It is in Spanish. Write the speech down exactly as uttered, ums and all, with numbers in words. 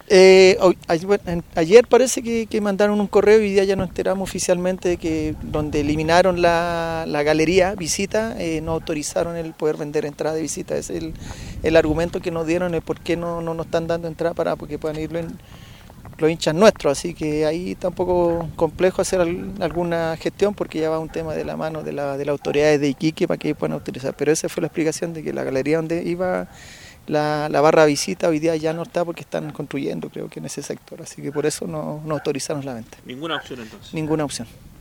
Eh, hoy- ay- bueno, en- ayer parece que, que mandaron un correo y hoy día ya nos enteramos oficialmente de que donde eliminaron la, la galería visita, eh, no autorizaron el poder vender entrada de visita. Ese es el, el argumento que nos dieron, es por qué no, no nos están dando entrada para que puedan ir los, los hinchas nuestros. Así que ahí está un poco complejo hacer al- alguna gestión porque ya va un tema de la mano de, la, de las autoridades de Iquique para que puedan autorizar. Pero esa fue la explicación de que la galería donde iba la, la barra visita hoy día ya no está porque están construyendo, creo que en ese sector. Así que por eso no, no autorizaron la venta. Ninguna opción entonces. Ninguna opción.